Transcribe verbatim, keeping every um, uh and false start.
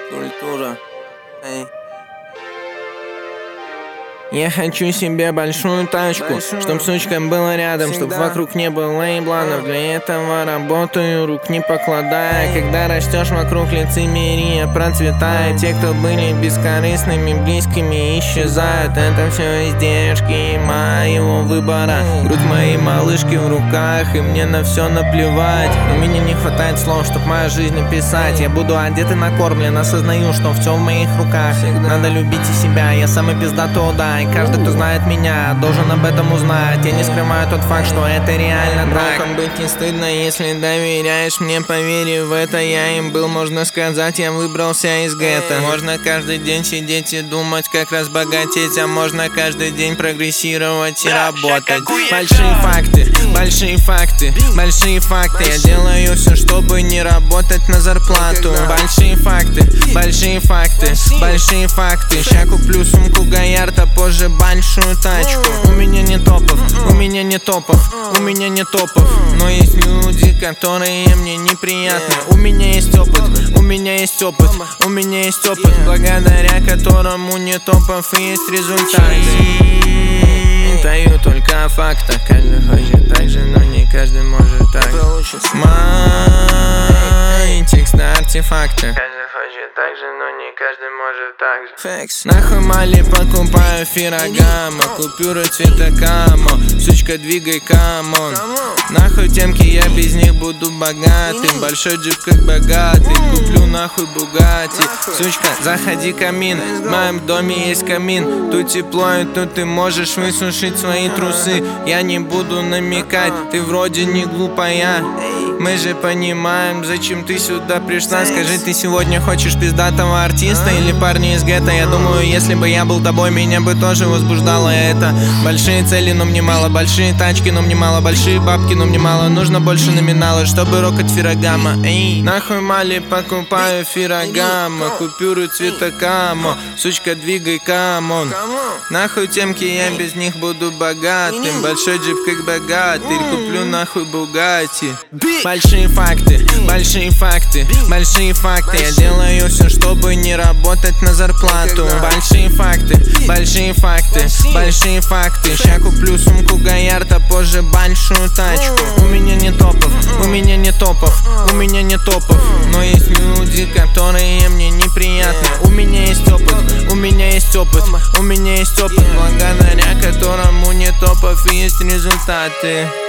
Культура. Эй. Я хочу себе большую тачку, большую. Чтоб сучка была рядом, всегда. Чтоб вокруг не было ебланов. Для этого работаю, рук не покладая. Когда растешь, вокруг лицемерия процветает. Те, кто были бескорыстными, близкими, исчезают. Это все издержки моего выбора. Грудь моей малышки в руках, и мне на все наплевать. У меня не хватает слов, чтоб мою жизнь описать. Я буду одет и накормлен, осознаю, что все в моих руках. Надо любить и себя, я самый пиздатый, да. И каждый, кто знает меня, должен об этом узнать. Я не скрываю тот факт, что это реально так. Броком быть не стыдно, если доверяешь мне, поверь в это. Я им был, можно сказать, я выбрался из гетто. Можно каждый день сидеть и думать, как разбогатеть, а можно каждый день прогрессировать и работать. Большие факты, большие факты, большие факты. Я делаю все, чтобы не работать на зарплату. Большие факты, большие факты, большие факты. Ща куплю сумку Гаярда, позже большую тачку. У меня не топов, у меня не топов, у меня не топов. Но есть люди, которые мне неприятны. У меня есть опыт, у меня есть опыт, у меня есть опыт, благодаря которому не топов и есть результаты. Даю только о фактах. Каждый хочет так же, но не каждый может так. Мои тексты артефакты. Так же, но не каждый может так же. Фекс. Нахуй мали покупаю фирогамма, купюры цвета камо. Сучка, двигай, камон. Нахуй темки, я без них буду богатым. Большой джип как богатый, куплю нахуй Бугатти. Сучка, заходи, камин, в моем доме есть камин. Тут тепло, и тут ты можешь высушить свои трусы. Я не буду намекать, ты вроде не глупая. Мы же понимаем, зачем ты сюда пришла. Скажи, ты сегодня хочешь пиздатого артиста или парня из гетто? Я думаю, если бы я был тобой, меня бы тоже возбуждало это. Большие цели, но мне мало. Большие тачки, но мне мало. Большие бабки, но мне мало. Нужно больше номинала, чтобы рокать фирогамма. Эй. Нахуй мали покупаю фирогамма, купюры цвета камо. Сучка, двигай, камон. Нахуй темки, я без них буду богатым. Большой джип как богатый, куплю нахуй Бугатти. Большие факты, большие факты, большие факты. Я делаю все, чтобы не работать на зарплату. Большие факты, большие факты, большие факты. Ща куплю сумку Гаярда, позже большую тачку. У меня не топов, у меня не топов, у меня не топов. Но есть люди, которые мне неприятны. У меня есть опыт, у меня есть опыт, у меня есть опыт, благодаря которому не топов и есть результаты.